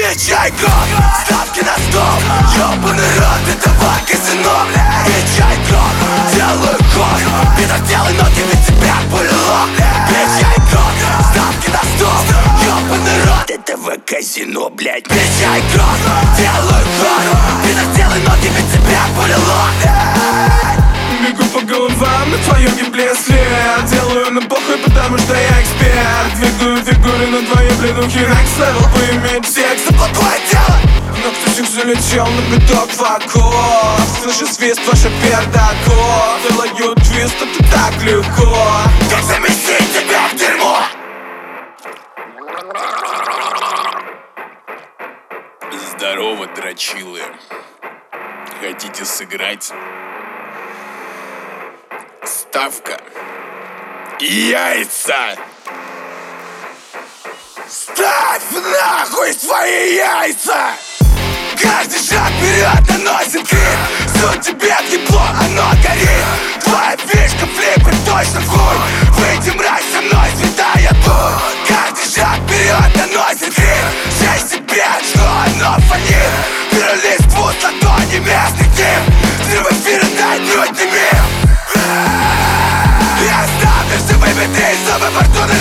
Качай кровь, ставки на стол. Ёбаный рот, этого казино. Качай кровь, делаю ход. Пидор, делай ноги, ведь тебя полило. Качай кровь, ставки на стол. Ёбаный рот, этого казино, блядь. Качай кровь, делаю ход. Пидор, делай ноги, ведь тебя полило. Бегу по головам на твоем ебле след. Делаю на похуй, потому что я эксперт. Двигаю фигуры на твоей бледухе. Next level, поиметь секс, за плохое дело. Но кто всех залетел на биток вокруг. Слышу свист, ваша пердаков. Делаю твист, это так легко. Как заместить тебя в дерьмо? Здорово, дрочилы. Хотите сыграть? Ставка. Яйца. Ставь нахуй свои яйца! Каждый шаг вперед наносит крик. Суть тебе тепло, оно горит. Твоя фишка флипает точно в хуй. Выйди, мразь, со мной светая путь. Каждый шаг вперед наносит крик. Шей себе, что оно фонит. Перелист пуст, ладони местных тип. Взрыв эфира, дай мир. Я ставлю, что выбитый, чтобы фортуна